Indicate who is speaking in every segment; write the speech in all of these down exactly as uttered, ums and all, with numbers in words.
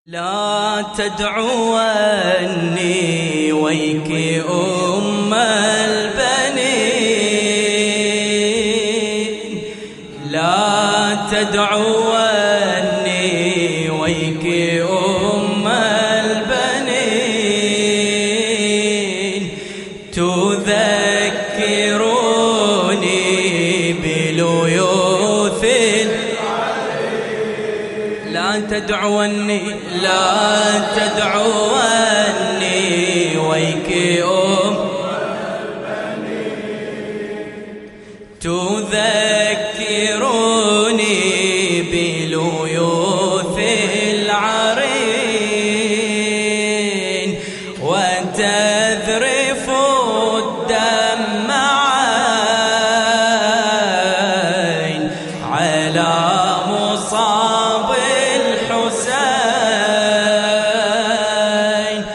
Speaker 1: لا تدعوني ويك أم البنين، لا تدعوني ويك أم البنين، تذكروني بليوث. لا تدعوني لا تدعوني ويك أم تذكروني بليوث العرين، وتذرف الدمع عين على مصاب الحسين،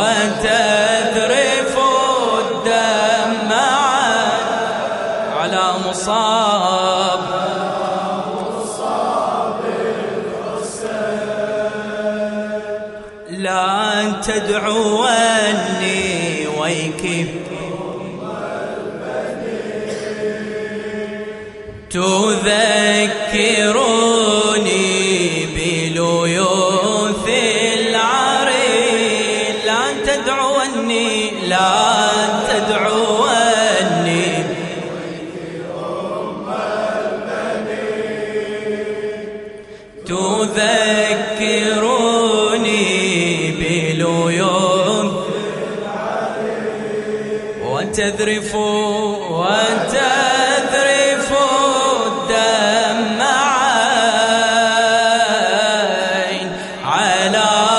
Speaker 1: وتذرف الدمع على مصاب الحسين. لا تدعوني ويك تذكروني بليوث العرين، لا تدعوني لا تدعوني تذكروني بليوث العرين، وتذرف وتذرف الدمع عين على